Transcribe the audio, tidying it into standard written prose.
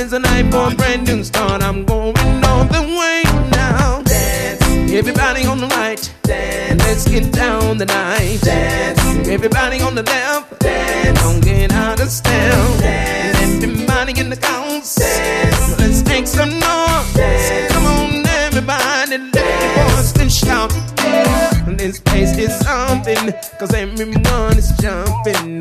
is a night for a brand new start. I'm going all the way now. Dance. Everybody on the right, dance. Let's get down tonight. Dance. Everybody on the left, dance. Don't get out of step. Dance. Everybody in the house, dance. Let's make some noise. Dance. Come on, everybody, let the voice and shout. Yeah. This place is something, 'cause everyone is jumping.